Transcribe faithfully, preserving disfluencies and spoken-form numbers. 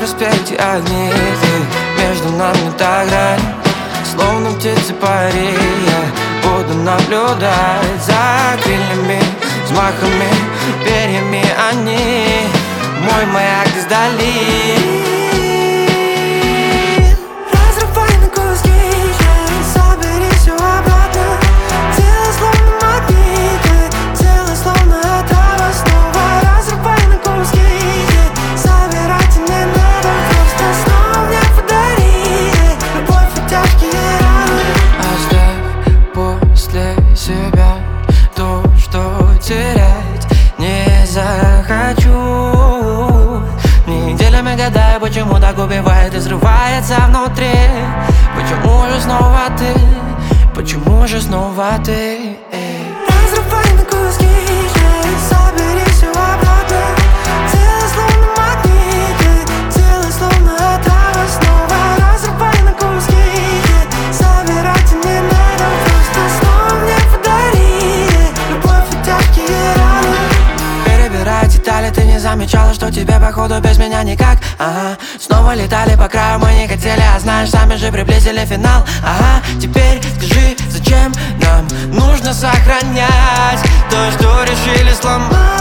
проспекте огни, ты между нами та грань. Словно птицы пари, я буду наблюдать за крыльями, взмахами, перьями они мой маяк издали. Разрывай на куски, собери все обратно. Тело словно магнит, тело словно трава снова. Разрывай на куски, собирать не надо, просто снова мне подари любовь и тяжкие раны. Оставь после себя то, что терять не захочу. Неделями гадаю, почему так убивает и взрывается внутри. Почему же снова ты? Почему же снова ты? Эй. Разрывай на куски, собери все обратно. Тело словно магнит, тело словно трава снова. Разрывай на куски, собирать не надо, просто снова мне подари любовь и тяжкие раны. Перебирая детали, ты не замечала, что тебе походу без меня никак. Ага, снова летали по краю, мы не хотели, а знаешь, сами же приблизили финал. Ага, теперь скажи, зачем нам нужно сохранять то, что решили сломать.